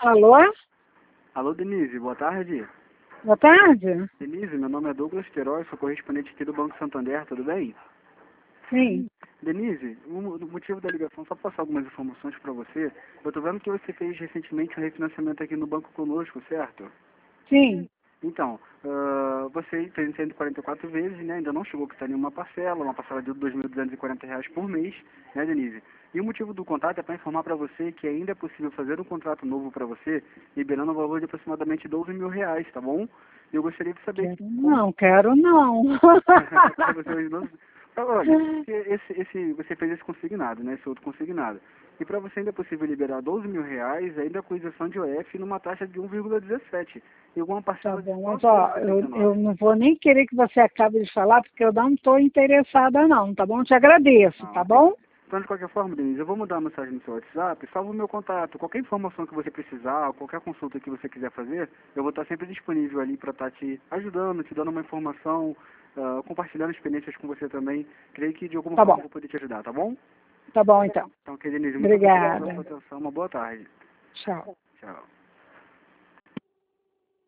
Alô? Alô, Denise, boa tarde. Boa tarde. Denise, meu nome é Douglas Queiroz, sou correspondente aqui do Banco Santander, tudo bem? Sim. Denise, o motivo da ligação, só passar algumas informações para você. Eu estou vendo que você fez recentemente um refinanciamento aqui no banco conosco, certo? Sim. Então, você fez em 144 vezes, né? Ainda não chegou a quitar nenhuma parcela, uma parcela de R$ 2.240 por mês, né, Denise? E o motivo do contato é para informar para você que ainda é possível fazer um contrato novo para você, liberando um valor de aproximadamente R$ 12.000, tá bom? E eu gostaria de saber Quero não. para você hoje não. Olha, você fez esse consignado, né? Esse outro consignado. E para você ainda é possível liberar R$ 12.000, ainda com isenção de OF numa taxa de 1,17. E alguma Tá parcela de bom, só mas ó, eu 0,79. não vou nem querer que você acabe de falar, porque eu não estou interessada não, tá bom? Te agradeço, Ah, tá ok. bom? Então, de qualquer forma, Denise, eu vou mandar uma mensagem no seu WhatsApp, salva o meu contato. Qualquer informação que você precisar, qualquer consulta que você quiser fazer, eu vou estar sempre disponível ali para estar te ajudando, te dando uma informação, compartilhando experiências com você também. Creio que de alguma Tá forma bom. eu vou poder te ajudar, tá bom? Tá bom então. Então, ok, Denise, muito obrigado pela Obrigada. sua atenção. Uma boa tarde. Tchau. Tchau.